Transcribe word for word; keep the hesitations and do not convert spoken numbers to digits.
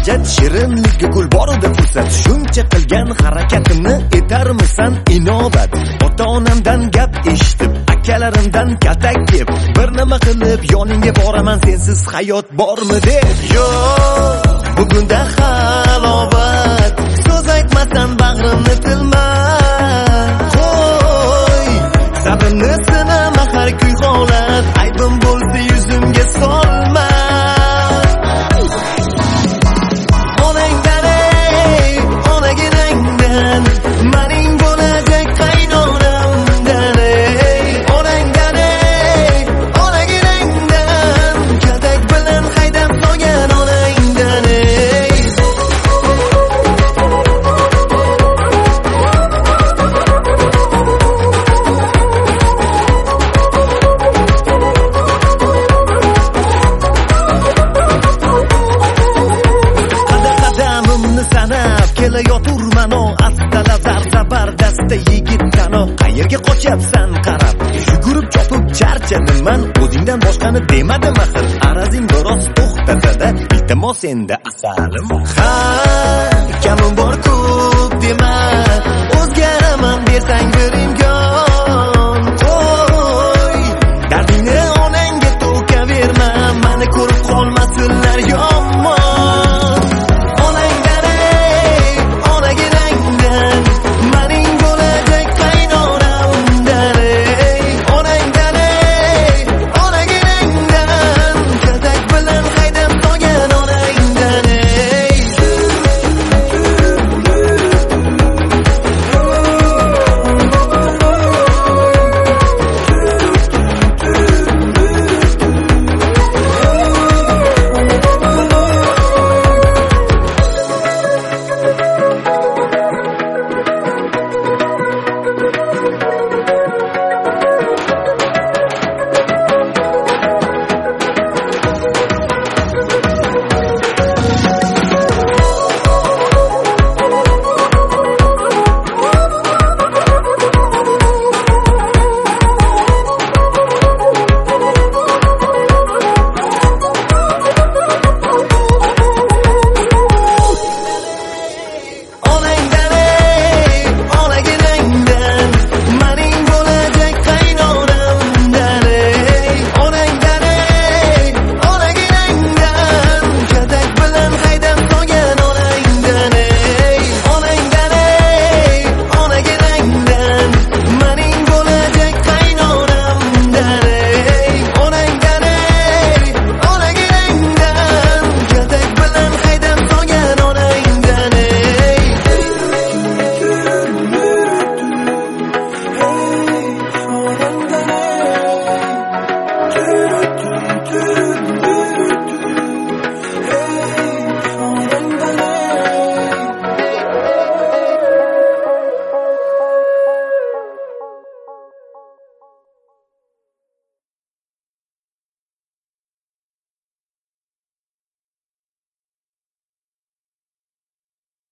hojat, shirinlikka gul borida fursat. Shuncha qilgan harakatimni etarmisan inobat? Ota-onamdan gap eshitib, akalarimdan katak yeb, bir nima qilib yoningga boraman sensiz hayot bormi deb. Yo'q, bugunda halovat, so'z aytmasdan bag'rimni tilma. Qo'y, sabrni sinama har kuy holat, aybim bo'lsa yuzimga solma. Onangdan ey, onaginangdan, mening bo'lajak qaynonamdan ey. Onangdan ey, onaginangdan, katak bilan haydab qo'ygan onangdan ey. Sanab kelayoturman o astalazar zabardasta yigitdan o. Qayerga qochyapsan qarab, yugurib chopib charchadiman, o'zingdan boshqani demadim axir. Arazing biroz to'xtasada, iltimos endi asalim. Ha, kamim bor ko'p dema, o'zgaraman bersang bir imkon.